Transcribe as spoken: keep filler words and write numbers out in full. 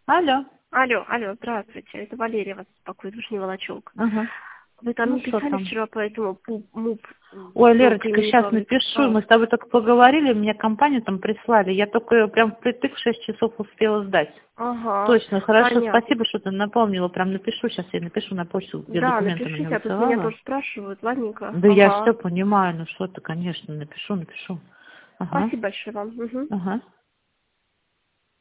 Алло. Алло, алло, здравствуйте. Это Валерия вас беспокоит, Вышний Волочок. Ага. Вы там Ну, написали что там? вчера по этому пу- МУП? Ой, ну, Лерочка, имени сейчас Павлика. напишу. А, Мы с тобой только поговорили, мне компанию там прислали. Я только прям впритык в шесть часов успела сдать. Ага, Точно, хорошо, понятно. спасибо, что ты напомнила. Прям напишу, сейчас я напишу на почту, где Да, документы мне напишите, а тут меня высылала. тоже спрашивают, ладненько. Да я Ага. все понимаю, ну что ты, конечно, напишу, напишу. Ага, Спасибо большое вам. Мгм. ага.